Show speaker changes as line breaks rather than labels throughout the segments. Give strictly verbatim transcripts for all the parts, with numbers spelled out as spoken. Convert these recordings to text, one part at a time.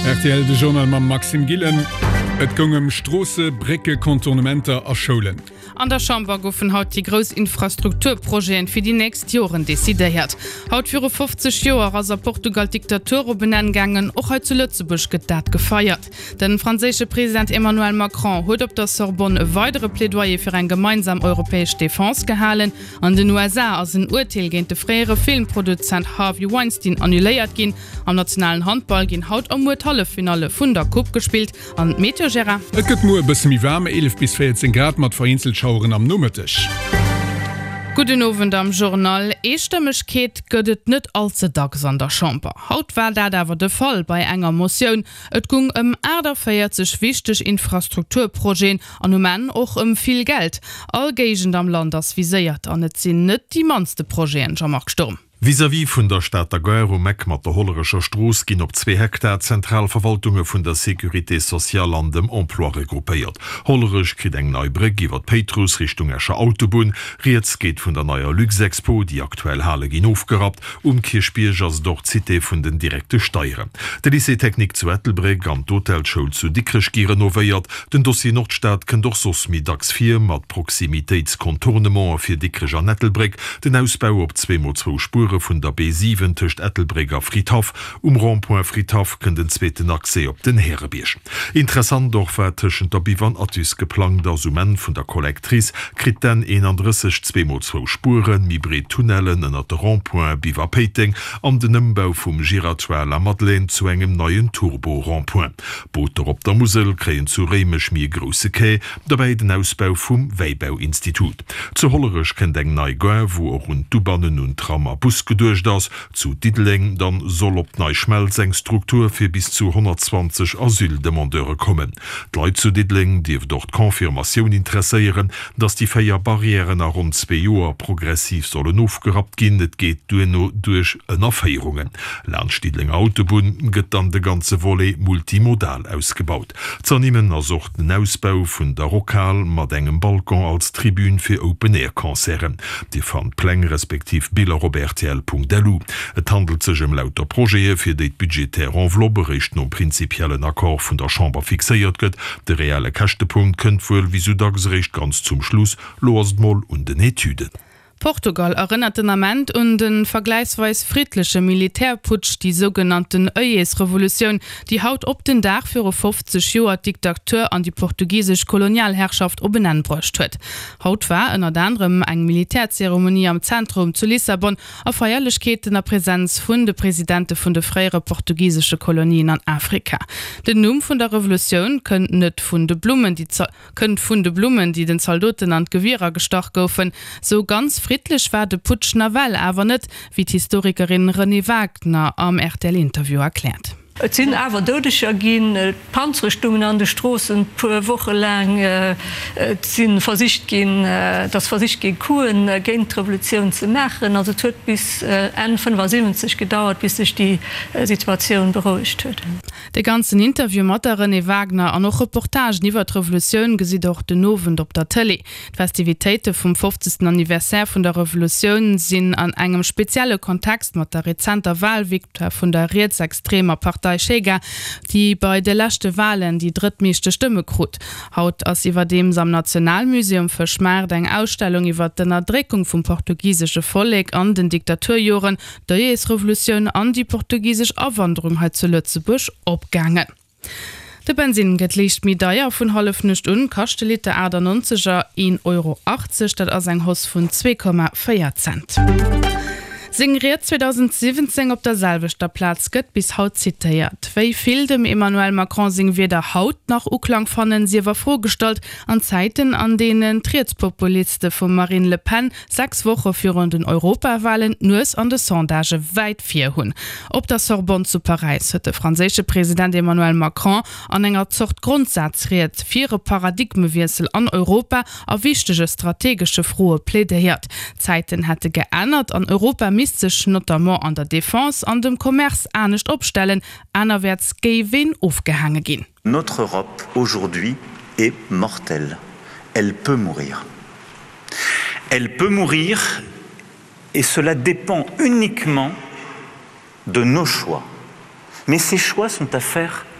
R T L de Journal ma Maxim Gillen. Et gongem Strose, Brecke, Kontournementer a Scholen.
An der Chamber goufen haut die grös Infrastrukturprojeen fir die nächst Joren desideiert. Haut für fünfzig Joer as a Portugal Diktatur benenngangen och he zu Lützebusch gedat gefeiert. Den franzésche Präsident Emmanuel Macron huet op der Sorbonne e weitere Plädoyer fir ein gemeinsam europäesch Defense gehalen. An den U S A as een Urteil géint de fréiere Filmproduzent Harvey Weinstein annuléiert gin. Am nationalen Handball gin haut am Muethallefinale vun der Cup gespielt an Meteor Gerard.
Et gëtt mo bis mi wärme elf bis vierzehn Grad mat Vereinzelschaueren am Nummertisch.
Guten Abend am Journal. Eestemmechkeet gëtt net allze Dags an der Chamber. Haut war dat awer de Fall bei enger Motion. Et gung ëm Äder feiert sech wichteg Infrastrukturprojeen an um en och ëm viel Geld. All Gegend am Land as viséiert an net sinn net die manste Projeen Jean-Marc Sturm.
Vis-à-vis vun der Stadt der Guero Meck mat der hollerischer Stroos ginn op zwei Hektar Zentralverwaltunge vun der Securité Sozial an dem Emploi regroupéiert. Hollerisch krit eng neu Breg iwwer Petrus Richtung Escher Autobun, Rietz geht vun der neuer Luxexpo, die aktuell Halle gin aufgerat, um Kirchbiergers doch Cité vun den direkte Steieren. Der Lycée-Technik zu Ettelbreg an d'Hotelschule zu Dickrech gi renovéiert, den Dossier Nordstaat kën doch sos mi dax vier mat Proximitätskontournement fir Dickrech an Ettelbreg, den Ausbau op zwei mal zwei Spuren vun der B sieben töcht Ettelbreger Friedhof, um Rond-Point Friedhof kën den zweten Achse op den Heerebiersch. Interessant doch war tschen der Bivan Atus geplant der Sumen vun der Kollektrice krit den einunddreißig zwei mal zwei Spuren, Mibri-Tunnelen ënner der Rond-Point Biva Peting an den Ëmbau vum Giratoire La Madeleine zu engem neuen Turbo-Rond-Point. Booter op der Musel kreen zu Remech mir grosse Kei, dabei den Ausbau vum Weibauinstitut. Zu Hollerisch kennt eng nei Goer, wo auch rund Dubannen und Trammer Bus gedurcht das zu Diedling, dann soll op nei Schmelzengstruktur fir bis zu hundertzwanzig Asyldemandeure kommen. D'Leit zu Diedling dief dort Konfirmation interesseieren, dass die Feier Barrieren a rund zwei Joer progressiv sollen aufgerat gin, et geht du no durch Erfeierungen. Lernstiedling Autobun gëtt dann de ganze Volley multimodal ausgebaut. Zernehmen ersucht den Ausbau vun der Rokal mat engem Balkon als Tribün fir Open-Air-Konzeren. Die fand Pläng respektiv Billa Robert Delu. Et handelt sech um lauter Projee fir deit budgetär Enveloppebericht no prinzipiellen Akkor vun der Chamber fixéiert gëtt. De reale Kächtepunkt kënnt vuuel wie Sudagsrecht ganz zum Schluss Loasmoll und den Etüden.
Portugal erinnert den Amment und den vergleichsweise friedliche Militärputsch, die sogenannten Oies-Revolution, die haut op den Dach für fünfzig Joer Diktatur an die portugiesisch Kolonialherrschaft obenenbrächt huet. Haut war in anderem eng Militärzeremonie am Zentrum zu Lissabon a Feierlichkeiten der Präsenz vun de Präsidente vun de freiere portugiesische Kolonien an Afrika. Den Numm vun der Revolution könnt net vun de Blumen, die könnt vun de Blumen, die den Soldaten an Gewehrer gestoch goufen, so ganz friedlich war de Putsch Naval aber net, wie die Historikerin René Wagner am R T L-Interview erklärt.
Et sinn awer dodescher gin äh, Panzerstungen an de Strossen pu woche lang äh, sinn versicht gin äh, das Versicht gin Kuen äh, géint Revolution ze machen, also huet bis äh, en fünfundsiebzig gedauert, bis sich die äh, Situation beruhigt huet.
De ganzen Interview mat René Wagner an noch Reportage niwer d Revolution gesi doch den Nowen op der Tele. Festivitéite vum fünfzigsten Anniversär vun der Revolution sinn an engem spezielle Kontext mat der rezenter Wahlviktor vun der Rechtsextremer Partei Schega, die bei de lachte Wahlen die drittmeeschte Stimme krut. Haut ass iwwer dem am Nationalmuseum verschmert eng Ausstellung iwwer den Erdreckung vum portugiesische Volleg an den Diktaturjoren der Revolution an die portugiesisch Abwanderung hat zu Lützebusch opgangen. De Benzin gëtt liicht mi deier vun half nicht un kachte Liter Äder neunziger ein Euro achtzig dat ass eng Hoss vun zwei Komma vier Cent. Singriert zwanzig siebzehn op der selbeter Platz gëtt bis haut zitiert. Wéi viel dem Emmanuel Macron sing weder Haut nach Uklang fannen sie war vorgestalt an Zeiten, an denen Trietspopuliste von Marine Le Pen sechs Wochen für den Europawahlen nues an de Sondage weit vier hun. Op der Sorbonne zu Paris huet der französische Präsident Emmanuel Macron an enger Zocht Grundsatz riet vier Paradigmewirsel an Europa a wichtege strategische frohe plädeiert. Zeiten hätte geändert an Europa mis sich notamment an der Défense an dem Commerce ernst opstellen, anerwärts gewinn aufgehangen gehen.
Notre Europe aujourd'hui est mortelle. Elle peut mourir. Elle peut mourir et cela dépend uniquement de nos choix. Mais ces choix sont à faire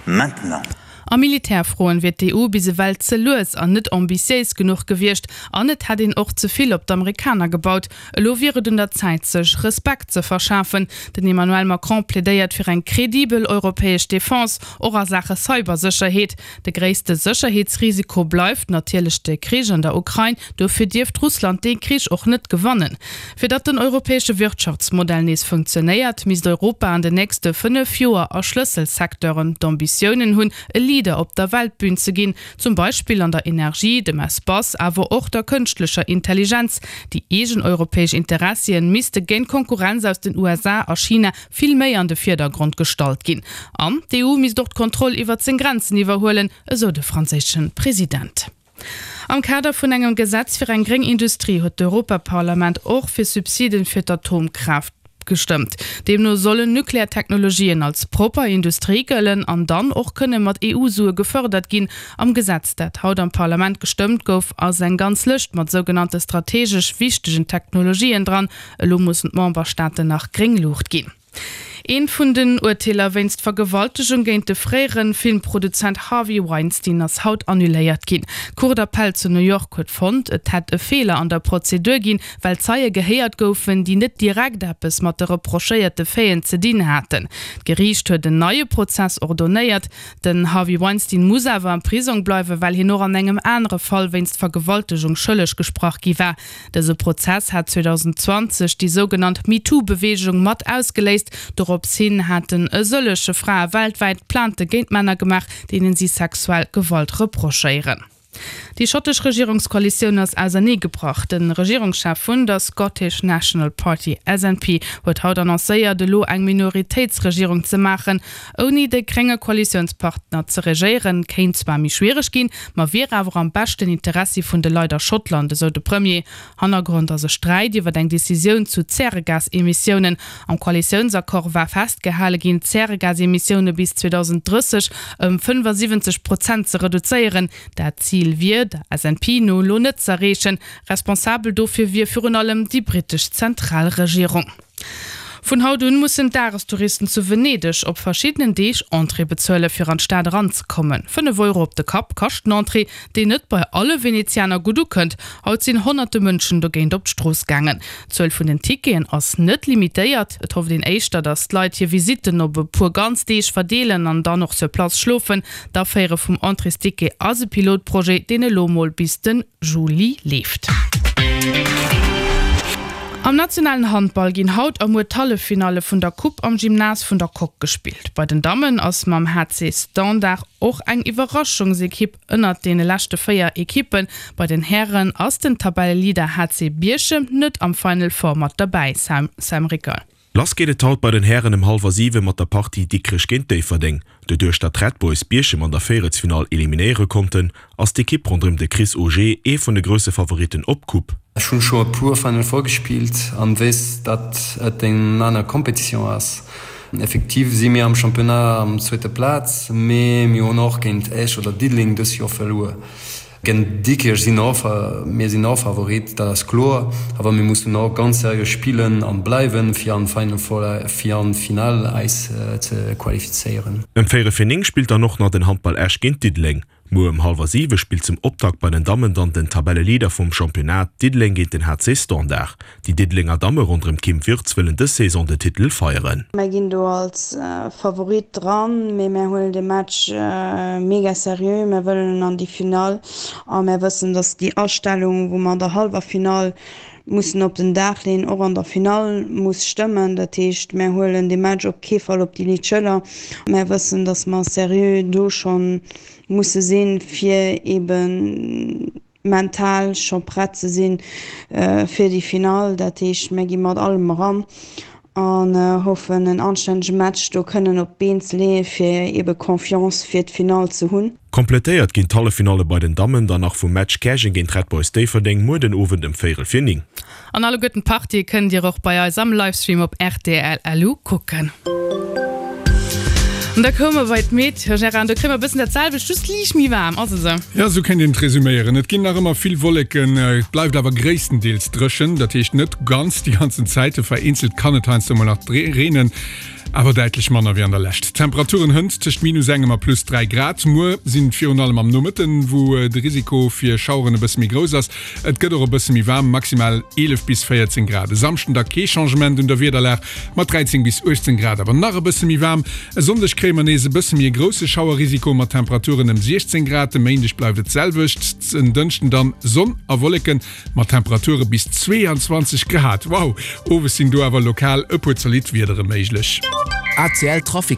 maintenant.
Am Militärfroen wird die E U bise Welt ze loes an net ambitiös genug gewircht, an net hat den och zuviel op d'Amerikaner gebaut. Lo wäre dun der Zeit sech Respekt zu verschaffen, den Emmanuel Macron plädeiert fir ein kredibel europäisch Defense oder Sache Cybersicherheit. De gräste Sicherheitsrisiko bleibt natürlich der Krieg an der Ukraine, dofir dirft Russland den Krieg auch net gewonnen. Für dat den europäische Wirtschaftsmodell nes funktioniert, mis Europa an de nächste fünf Joer a Schlüsselsektoren d'Ambitionen hunn Lieder op der Weltbühne zu gehen, zum Beispiel an der Energie, dem Espace, aber auch der künstlicher Intelligenz. Die egen europäische Interessen müsste gen Konkurrenz aus den U S A a China viel mehr an den Vordergrund gestaltet gehen. Am die E U muss dort Kontrolle über den Grenzen überholen, so der französische Präsident. Am Kader vun engem Gesetz für ein Gringindustrie hat das Europaparlament auch für Subsidien für die Atomkraft gestimmt. Dem nur sollen Nukleartechnologien als proper Industrie gelten an dann auch können mat E U-Sue gefördert gehen. Am Gesetz dat haut am Parlament gestimmt gouf als ein ganz Licht mat sogenannte strategisch wichtigen Technologien dran. Lo muss Memberstaaten nach Gringlucht gehen. Ein von den Urteiler wennst Vergewaltigung gegen den früheren Filmproduzent Harvey Weinstein als Haut annuliert gehen. Cour d'appel zu New York hat fand, es hat einen Fehler an der Prozedur gehen, weil Zeige gehört goufen, die nicht direkt etwas mit der reprochierten Fällen zu dienen hatten. Das Gericht hat den neuen Prozess ordoniert, denn Harvey Weinstein muss aber in Prison bleiben, weil hier noch an einem anderen Fall wennst Vergewaltigung schuldig gesprochen war. Dieser Prozess hat zwanzig zwanzig die sogenannte MeToo-Bewegung mit ausgelöst, Ob hin hatten e solche Frau weltweit plante Geldmänner gemacht, denen sie sexuell Gewalt reprochieren. Die schottische Regierungskoalition ist also nie gebracht. Den Regierungschef von der Scottish National Party S N P wird heute annonciert, de lo eine Minoritätsregierung zu machen, ohne den geringen Koalitionspartner zu regieren. Kein zwar mich schwierig gehen, man wäre aber am besten Interesse von den Leuten Schottland, so der Premier. Hintergrund also Streit über die Decision zu Zergasemissionen. Am Koalitionsakkord war festgehalten, gehen Zergasemissionen bis zwanzig dreißig um fünfundsiebzig Prozent zu reduzieren. Das Ziel wird S N P no lo net zerrechen, responsabel dofir wir führen allem die britische Zentralregierung. Von Haudun mussssen Darestouristen zu Venedig op verschiedenen Deeg Entree bezölle fir an Staat ranzukommen. fünf Euro op de Kap kocht Entree, de net bei alle Venezianer gut du könnt, haut sinn hunderte Mënschen do géint op Stroos gangen. zwölf vun den Tiketen ass net limitéiert, et hoff den Eichter dat Leiit hier Visiten op pur ganz Deeg verdeelen an dann noch zur Platz schlofen, da fére vum Entreestike as e Pilotprojekt den e Lomol bis den Juli lebt. Am nationalen Handball gin haut am Metalle-Finale vun der Coupe am Gymnas vun der Kock gespielt. Bei den Damen ass mam H C Standard och eng Überraschungsekipp ënnert de lachte Féier Ekippen. Bei den Herren ass den Tabellelieder H C Bierschem net am Final Format dabei Sam, Sam Ricker.
Lass geht haut bei den Herren im Halversive mat der Party die Krischgente verding, de durch der Red Boys Bierschem an der Feiertsfinal eliminiere konnten, ass die Kipp rund um de Chris Auger e vun de grösse Favoriten opkup.
Schon schon pur Final vorgespielt an wis dat et eng aner Kompetition ass. Effektiv si mir am Championat am zweite Platz, mé mir noch gent Ech oder Didling des Jo verloren. Gen dicke sinn mir sinn auch Favorit das Chlor, aber mir mussten noch ganz seriös spielen an bleiben fir an feinen fir an Final eis äh, ze qualifizieren.
Em faire Finning spielt er noch nach den Handball Äsch ginint Didling. Mo im Halversive spielt zum Optakt bei den Damen dann den Tabellelieder vom Championat Didling geht den H C Standard. Die Didlinger Dame rund um Kim Wirtz willen des Saison den Titel feiern.
Wir gehen da als äh, Favorit dran, wir, wir holen den Match äh, mega seriös, wir wollen an die Final, aber wir wissen, dass die Ausstellung, wo man der halber Final mussssen op den Dach lehnen, auch an der Final muss stimmen, das heißt, wir holen den Match op Käfall op die Litschöller. Wir wissen, dass man seriös do schon muss sehen, für eben mental schon bereit zu sein äh, für die Final. Das heißt, wir gehen mit allem ran und äh, hoffen, ein anständiges Match da können auf Beins legen, für eben Confiance für das Final zu haben.
Komplettiert gehen alle Finale bei den Damen, danach vom Match Cashing gegen Red Boys Daverding nur den Ofen im Fairel Finning.
An alle guten Party könnt ihr auch bei eurem Livestream auf R T L L U gucken. Und da komme weit mit Gerard, du kriegst bisschen der Zahl liegt mir warm also so.
Ja so kann den resümieren es ging nach immer viel Wolken äh, bleibt aber größtenteils drschen das heißt nicht ganz die ganze Zeit vereinzelt kann es mal nach Renen aber deutlich manner wie an der Lächt. Temperaturen hund zwischen minus mal plus drei Grad nur sind vier allem am Nummeten wo äh, das Risiko für Schauren bis mir groß ist. Et geht auch bisschen wie warm maximal elf bis vierzehn Grad. Samsten da Changement und der Wederlach mal dreizehn bis achtzehn Grad aber nach bisschen wie warm sonndech krämernese bisschen mir große Schauerrisiko mit Temperaturen im sechzehn Grad männlich bleibt selwischt dünchten dann Sonn erwolleken mit Temperature bis zweiundzwanzig Grad. Wow, oh sind du aber lokal Öpozolit wieder möglich.
A C L Traffic